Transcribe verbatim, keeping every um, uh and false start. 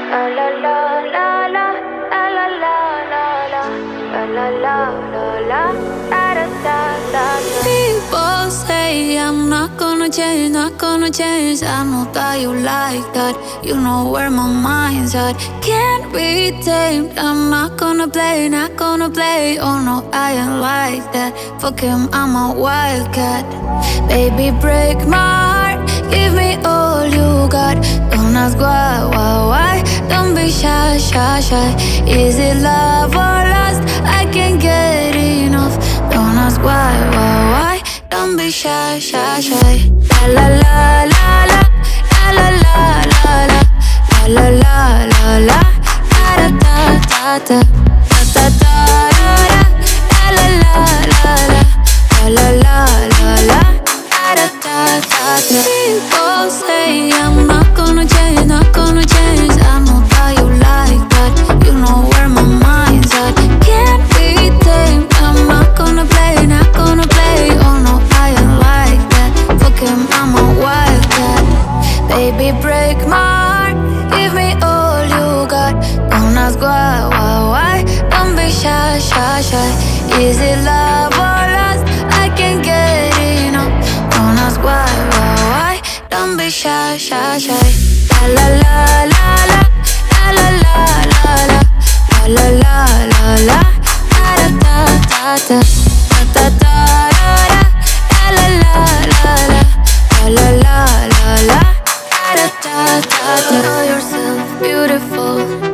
La la la la la, la la la la la, la la la la la, da da da da. People say I'm not gonna change, not gonna change. I know that you like that. You know where my mind's at. Can't be tamed. I'm not gonna play, not gonna play. Oh no, I ain't like that. Fuck him, I'm a wildcat. Baby, break my heart. Give me all you got. Don't ask why, why, why. Don't be shy, shy, shy. Is it love or lust? I can't get enough. Don't ask why, why, why. Don't be shy, shy, shy. La la la la la, la la la la la, la la la la la, da da da da, da da da da, la la la la, la la la la, da da da da. People say I'm not gonna change, not gonna change. I know that you like that. You know where my mind's at. Can't be tamed. I'm not gonna play, not gonna play. Oh no, I ain't like that. Fuck him, I'm a wildcat. Baby, break my heart. Give me all you got. Don't ask why, why, why. Don't be shy, shy, shy. Is it love or lust? I can't get enough. Don't ask why, why, why. Don't be shy, shy, shy. La la la la la, la la la la la, la la la la, da da da da, da da da da, la la la la, la la la la, da da da da. Call yourself beautiful.